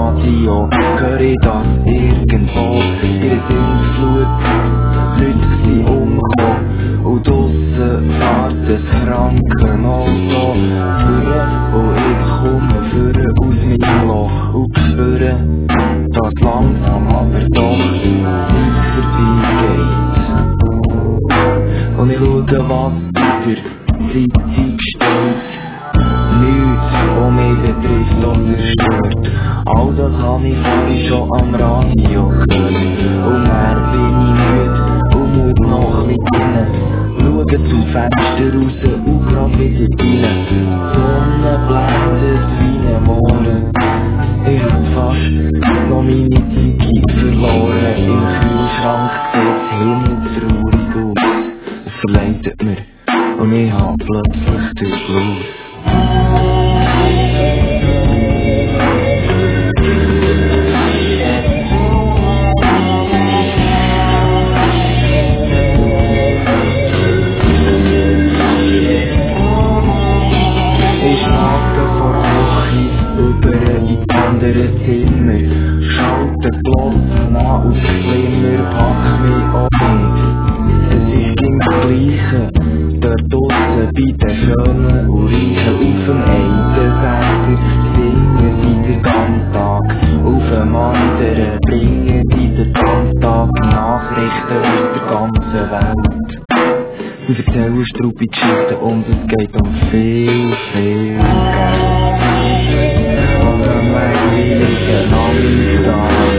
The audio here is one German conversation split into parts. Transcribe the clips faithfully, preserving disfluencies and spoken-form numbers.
Radio hör ich das irgendwo. In der Sinnflut, Leute sind umgekommen und draussen fährt das Krankenauto führen. Und ich komme führen aus meinem Loch und spüre, dass langsam aber doch nichts vorbeigeht. Und ich schaue, was in der Zeitung steht. Nichts, was mich betrifft oder stört. All das habe ich vorhin schon am Radio gehört. Und mehr bin ich müde und muss noch ein bisschen rein. Schaue zum Fenster raus und grad wieder rein. Die Sonne blendet wie ein Morgen. Ich hab fast noch meine Zeit verloren. Im Kühlschrank sieht's himmeltraurig aus. Es verleitet mir und ich hab plötzlich den Blut. Andere Zimmer, schalte Glotzen an auf Flimmer, pack mich auch nicht. Es ist immer das Gleiche, dort draussen bei den Schönen und Reichen. Auf dem einen Sender singen sie den ganzen Tag, auf dem anderen bringen sie den ganzen Tag Nachrichten aus der ganzen Welt. Sie erzählen struppige Geschichten und es geht um viel, viel Geld. Am langweiligen Nachmittag,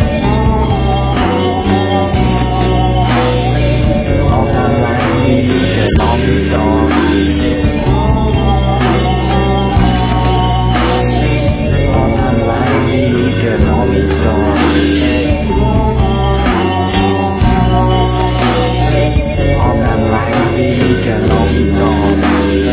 am langweiligen Nachmittag, am langweiligen Nachmittag, am langweiligen Nachmittag.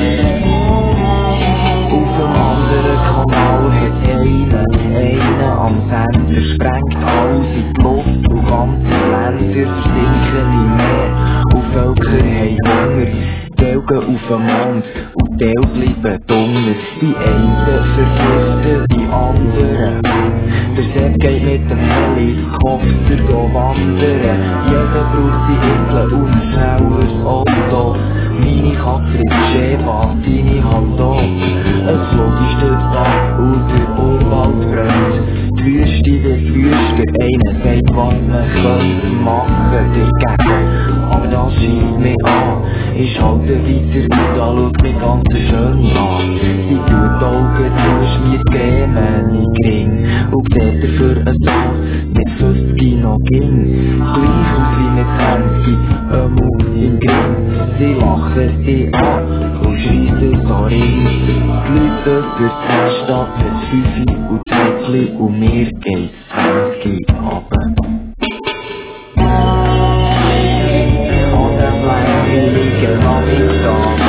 Auf dem anderen Kanal hat einer, einer am Sender sprengt alles in die Luft und ganze Länder versinken im Meer. Und Völker haben Hunger, Teil gehen auf den Mond und Teil bleiben dunkel. Die einen vergiften die anderen. Der Sepp geht mit dem Helikopter wandern. Jeder braucht seine Insel und ein schnelleres Auto. Meine Katze ist Schäfer, deine halt auch. Ein Flot stürzt ab und der Urwald brennt. Die Wüste wird wüster, einer sagt, was man könnte machen dagegen. Aber das schießt mich an, ich halte weiter und da schaut mich ganz schön an. Sie tut Augen zu, schmiert Cremen in den Ring und sieht dafür ein Dorf mit fünfzig noch ging. Gleich aus wie mit zwanzig, ein Mund im Grimm. Sie lachen sie an und schreien so ring. Die Leute durch die Stadt mit Fünfi und Zäckli und mir geht's zwanzig runter. An dem langweiligen Nachmittag.